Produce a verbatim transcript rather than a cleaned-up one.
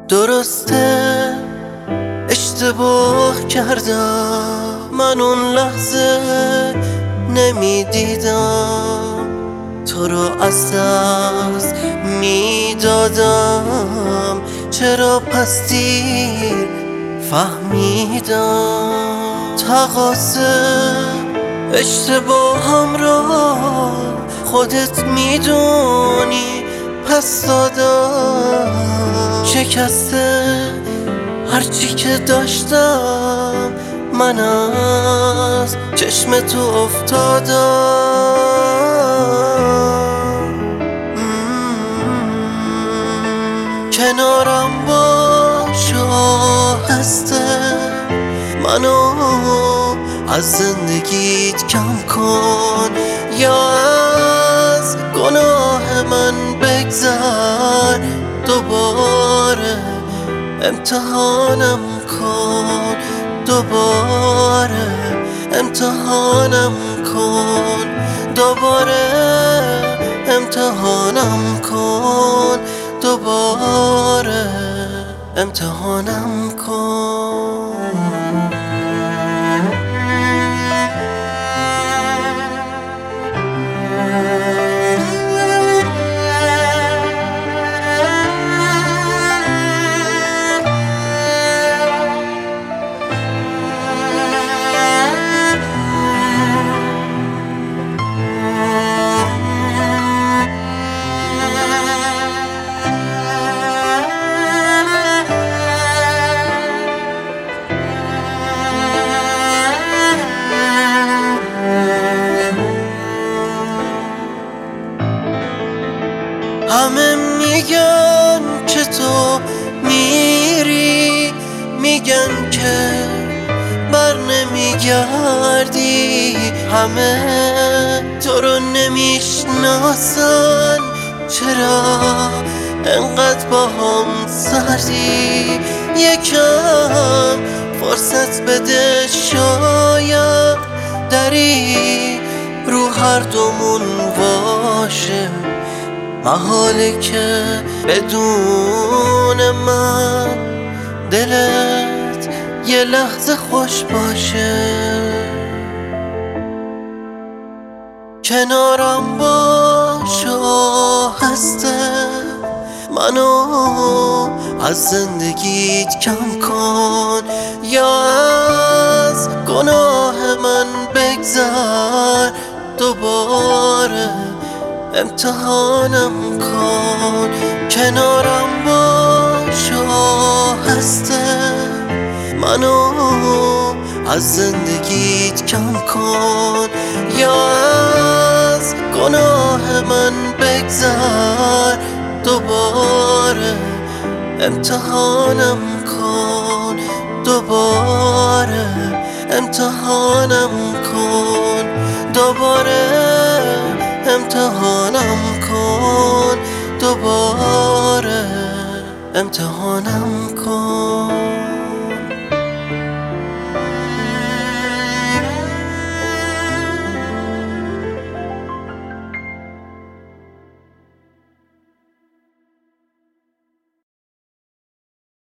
درسته اشتباه کردم، من اون لحظه نمیدیدم تو رو از دست میدادم، چرا پس دیر فهمیدم تقاصه اشتباهم را خودت میدونی پس دادم، شکسته هرچی که داشتم من از چشم تو افتادم. کنارم باش آهسته، منو از زندگیت کم کن یا از گناه من بگذر، دوباره امتحانم کن، دوباره امتحانم کن، دوباره امتحانم کن، دوباره امتحانم کن. همه میگن که تو میری، میگن که بر نمیگردی، همه تو رو نمیشناسن، چرا انقدر با هم سردی؟ یکم فرصت بده، شاید دری رو هر دومون باشه، محاله که بدون من دلت یه لحظه خوش باشه. کنارم باش آهسته، منو از زندگیت کم کن یا از گناه من بگذر، دوباره امتحانم کن. کنارم باش آهسته، منو از زندگیت کم کن یا از گناه من بگذر، دوباره امتحانم کن، دوباره امتحانم کن، دوباره امتحانم کن، دوباره امتحانم کن.